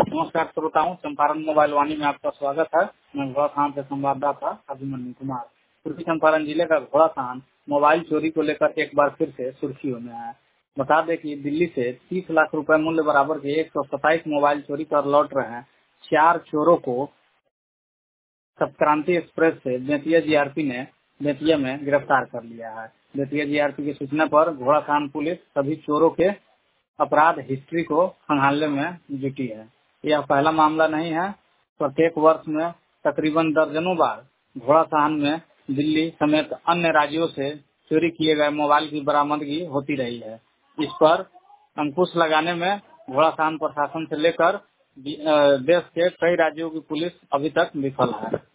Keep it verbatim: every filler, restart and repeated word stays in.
नमस्कार श्रोताओं, चंपारण मोबाइल वाणी में आपका स्वागत है। मैं घोड़ाखान से संवाददाता अभिमन्यु कुमार। पूर्वी चंपारण जिले का घोड़ाखान मोबाइल चोरी को लेकर एक बार फिर से सुर्खियों में है। बता दें कि दिल्ली से तीस लाख रुपए मूल्य बराबर के एक सौ सत्ताईस मोबाइल चोरी कर लौट रहे हैं चार चोरों को सप्तक्रांति एक्सप्रेस से बेतिया जीआरपी ने बेतिया में गिरफ्तार कर लिया है। बेतिया जीआरपी की सूचना पर घोड़ाखान पुलिस सभी चोरों के अपराध हिस्ट्री को खंगालने में जुटी है। यह पहला मामला नहीं है। प्रत्येक वर्ष में तकरीबन दर्जनों बार घोड़ाखान में दिल्ली समेत अन्य राज्यों से चोरी किए गए मोबाइल की बरामदगी होती रही है। इस पर अंकुश लगाने में घोड़ाखान प्रशासन से लेकर देश के कई राज्यों की पुलिस अभी तक विफल है।